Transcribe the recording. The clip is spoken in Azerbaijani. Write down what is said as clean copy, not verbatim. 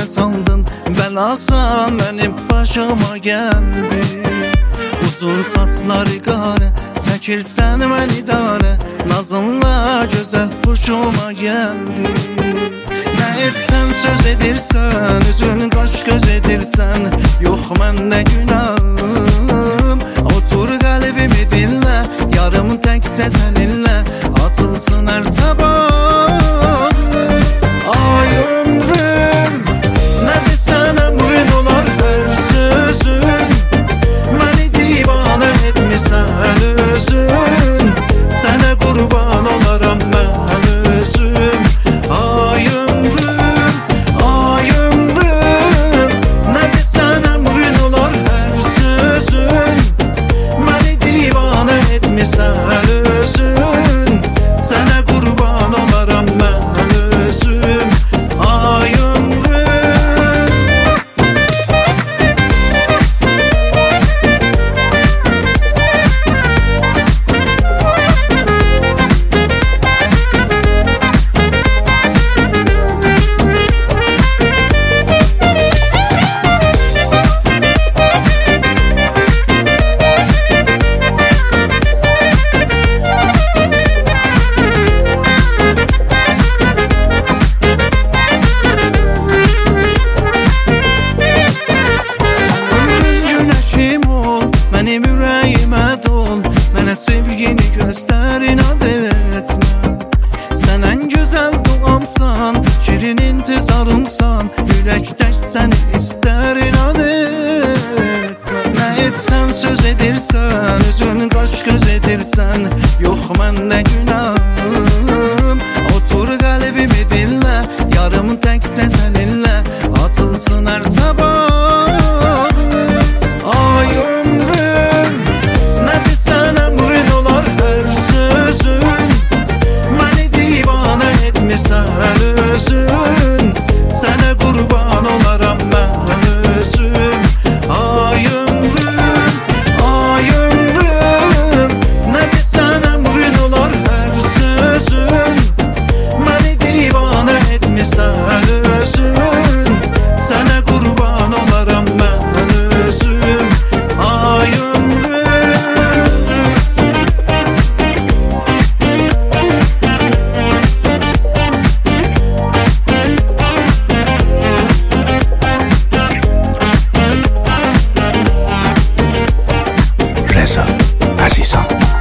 saldın belasan benim başıma geldi. Uzun saçları qara çəkirsən mən idarə, nazınla gözəl hoşuma gəldi. Nə etsən söz edirsən, üzün qaş göz edirsən, yox məndə günahım. Otur qəlbimi dinlə, yarım təkcə səninlə açılsın hər sabah. Ay ömrüm, nə desən əmrin olar hər sözün, məni divanə etmisən özün, sənə qurban olaram mən özüm. Ay ömrüm, nə desən əmrin olar hər sözün, məni divanə etmisən özün, sənə qurban olaram mən özüm. Ay ömrüm. Mənim ürəyimə dol, mənə sevgini göstər, inad etmə. Sən ən gözəl doğamsan, şirin intizarımsan, ürək tək səni istər, inad etmə. Nə etsən söz edirsən, üzün qaş göz edirsən, yox məndə günahım. Otur qəlbimi dinlə, yarım təkcə səninlə açılsın hər sabah. Ay ömrüm, nə desən əmrin olar hər sözün, məni divanə etmisən özün, sənə qurban olaram mən özüm. Ay ömrüm, nə desən əmrin olar hər sözün, məni divanə etmisən özün, sənə qurban olaram mən özüm. Ay ömrüm. رضا عزیزان.